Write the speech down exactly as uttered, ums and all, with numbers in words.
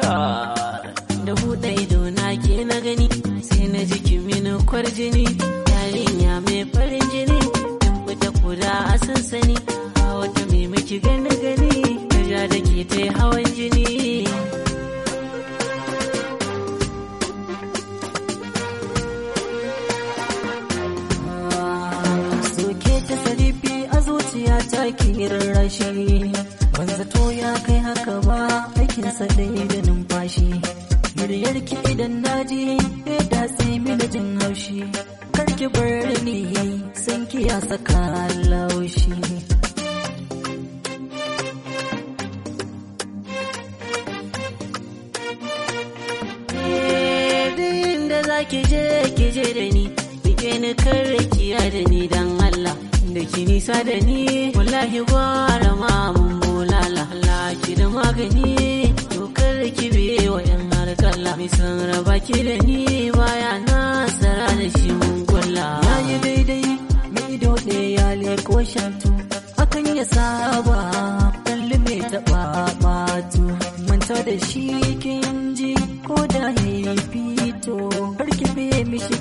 Da buɗe ido na ke na gani sai na ji kimini kwarjini, yarinya mai farin jini in fita kuda a sansani, a wata mai miki gani gani ta ja da ke ta yi hawan jini. Soke ta sarifi a zuciya ta kiran rashi, ban zato ya kai haka ba aikinsa ɗaya da numfashi. Muryar ki idan naji ya datse mini jin haushi, karki bar ni san ki ya saka laushi. Da za ki je ki je da ni, rike ni kar kiya da ni dan Allah, da ki nisa da ni wallahi gwara ma mun bulala. Allah ki da magani to kar ki biye wa yan harkalla, mai san raba ki da ni baya nasara da shi mun kulla. Yayi daidai mai ido ɗaya ya leko shantu, hakan ya saba kalli mai taɓa ɓatu, manta da shi kin ji ko da ya yi fito, har ki biye mishi.